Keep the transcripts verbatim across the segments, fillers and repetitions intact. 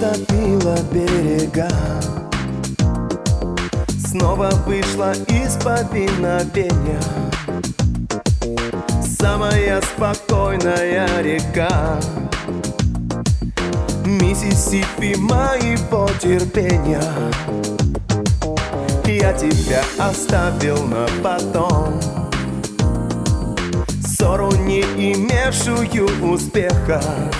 затопила берега, снова вышла из повиновения. Самая спокойная река, Миссисипи моего терпения. Я тебя оставил на потом, ссору, не имевшую успеха.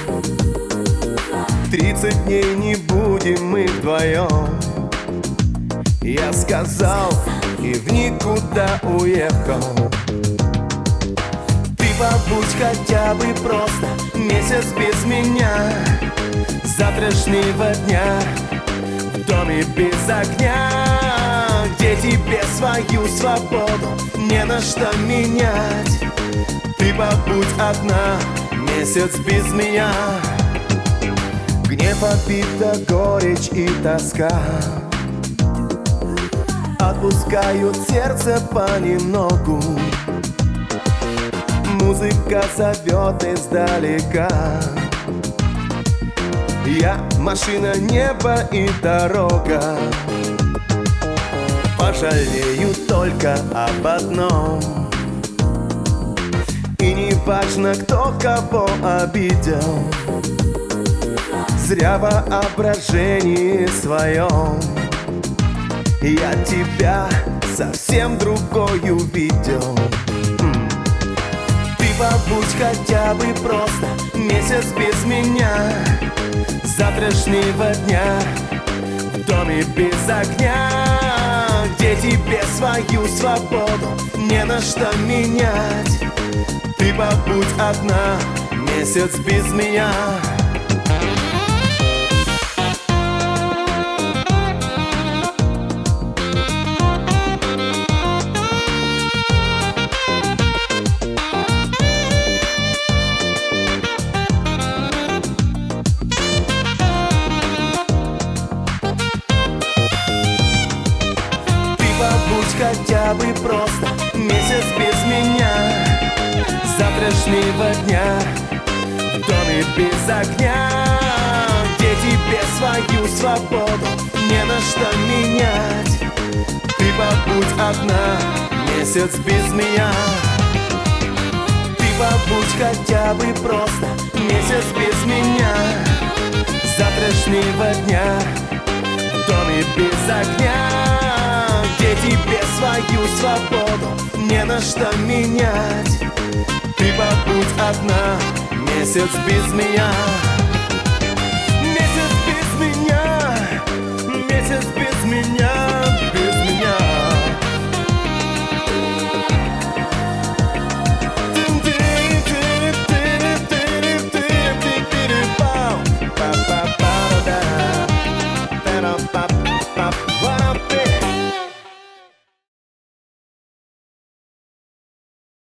Тридцать дней не будем мы вдвоем, я сказал и в никуда уехал. Ты побудь хотя бы просто месяц без меня, завтрашнего дня в доме без огня, где тебе свою свободу не на что менять. Ты побудь одна месяц без меня. Гнев, обида, горечь и тоска отпускают сердце понемногу. Музыка зовет издалека. Я машина, небо и дорога. Пожалею только об одном, и не важно, кто кого обидел. Зря воображение своем я тебя совсем другой увидел. Ты побудь хотя бы просто месяц без меня, завтрашнего дня в доме без огня, где тебе свою свободу не на что менять. Ты побудь одна месяц без меня. Побудь хотя бы просто месяц без меня, завтрашнего дня в доме без огня, где тебе свою свободу не на что менять. Ты побудь одна месяц без меня. Ты побудь хотя бы просто месяц без меня, завтрашнего дня в доме без огня, где тебе свою свободу не на что менять. Ты побудь одна месяц без меня.